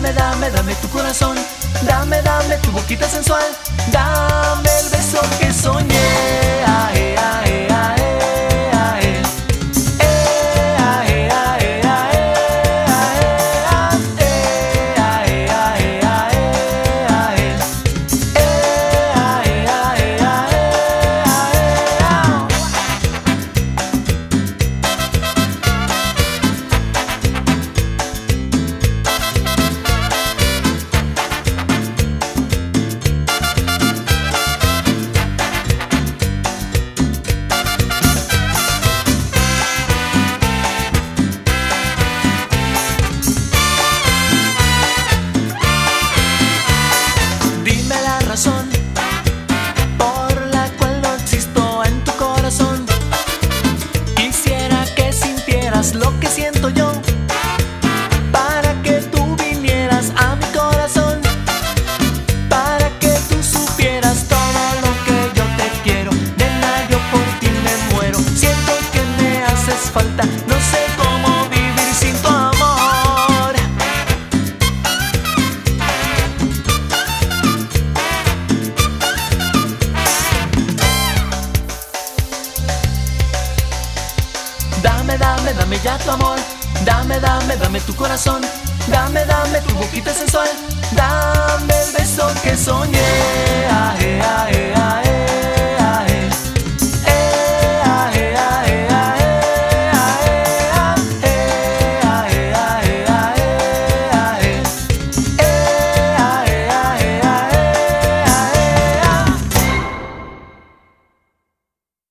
Dame, dame, dame tu corazón. Dame, dame tu boquita sensual. Dame el beso que soñé. Ae, ae, ae, ae. Ae, ae, ae, ae, ae, ae, ae. Dime la razón por la cual no existo en tu corazón. Quisiera que sintieras lo que siento yo, para que tú vinieras a mi corazón, para que tú supieras todo lo que yo te quiero. Nena, yo por ti me muero. Siento que me haces falta, no sé cómo vivir sin tu amor. Dame, dame, dame ya tu amor. Dame, dame, dame tu corazón. Dame, dame tu boquita sensual. Dame el beso que soñé.